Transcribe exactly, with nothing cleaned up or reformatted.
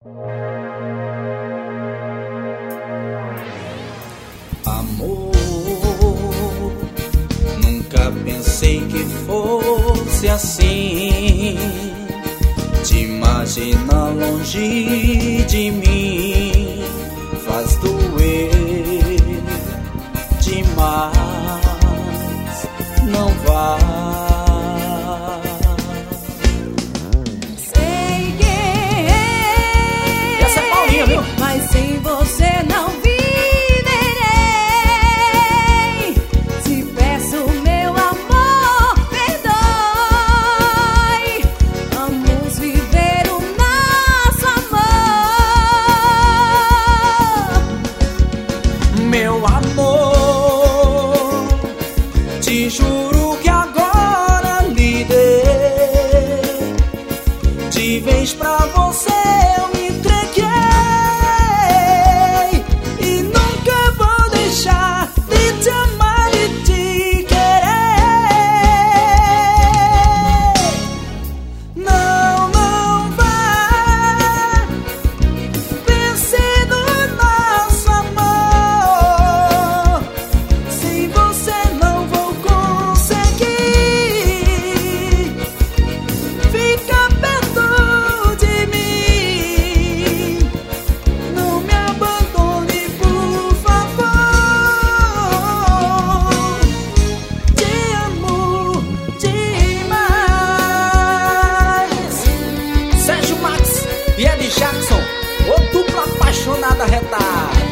Amor, nunca pensei que fosse assim. Te imaginar longe de mim faz doer demais. Não vá. Sei que errei, Essa é Paulinha, viu? mas sem você não viverei. Te peço, meu amor, perdoe. Vamos viver o nosso amor. Meu amor, te juro que agora lhe dei. De vez pra você eu me entreguei e nunca vou deixar de te amar e te querer. Não, não vá vencer do nosso amor. Sem você não vou conseguir ficar perto de mim. Não me abandone, por favor. Te amo demais. Sérgio Max e Eddie Jackson, o dupla apaixonada retada.